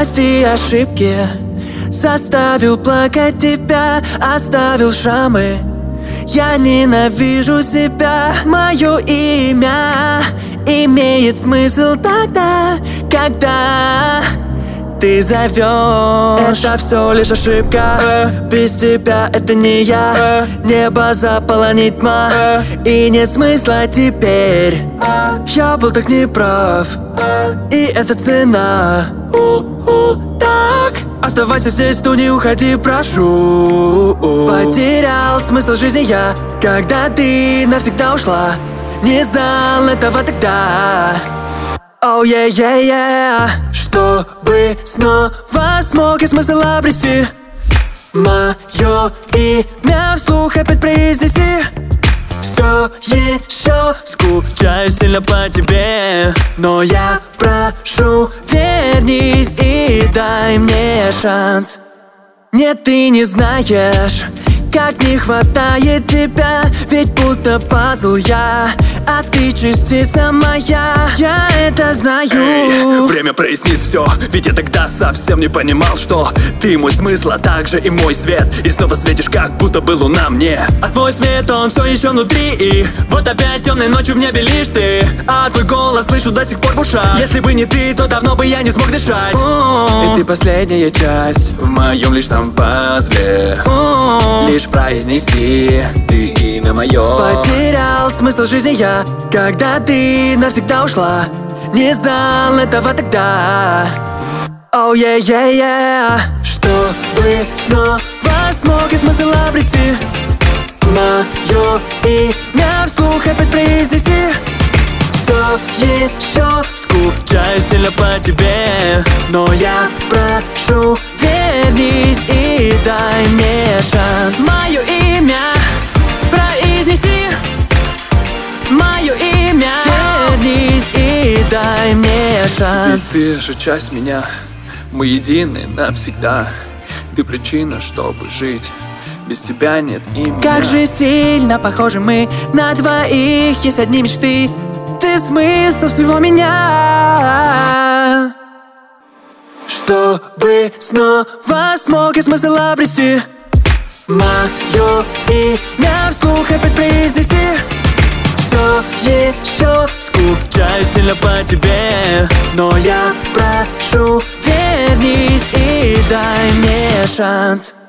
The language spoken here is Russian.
Прости ошибки, заставил плакать тебя, оставил шрамы. Я ненавижу себя. Мое имя имеет смысл тогда, когда ты зовешь. Это все лишь ошибка, без тебя это не я. Небо заполонит тьма, и нет смысла теперь. Я был так неправ, и это цена. Так, оставайся здесь, но не уходи, прошу. Потерял смысл жизни я, когда ты навсегда ушла. Не знал этого тогда. Oh yeah, yeah, yeah. Чтобы снова смог я смысл обрести. Мое имя вслух опять произнеси. Все еще скучаю сильно по тебе, но я прошу, вернись и дай мне шанс. Нет, ты не знаешь, как не хватает тебя, ведь будто пазл я, а ты частица моя. Я это знаю. Эй, время прояснит все, ведь я тогда совсем не понимал, что ты мой смысл, а также и мой свет. И снова светишь, как будто был луна мне. А твой свет, он все еще внутри. И вот опять темной ночью в небе лишь ты, а твой голос слышу до сих пор в ушах. Если бы не ты, то давно бы я не смог дышать. И ты последняя часть в моем личном пазле. Лишь произнеси ты имя мое. Потерял смысл жизни я, когда ты навсегда ушла. Не знал этого тогда. Oh yeah, yeah, yeah. Чтобы снова смог я смысл обрести. Мое имя вслух опять произнеси. Все еще скучаю сильно по тебе, но я прошу, вернись и дай мне шанс. Мое имя произнеси. Мое имя, вернись и дай мне шанс. Ведь ты же часть меня, мы едины навсегда. Ты причина, чтобы жить. Без тебя нет имени. Как же сильно похожи мы на двоих, есть одни мечты. Ты смысл всего меня. Чтобы снова смог я смысл обрести. Мое имя вслух опять произнеси. Все еще скучаю сильно по тебе, но я прошу, вернись и дай мне шанс.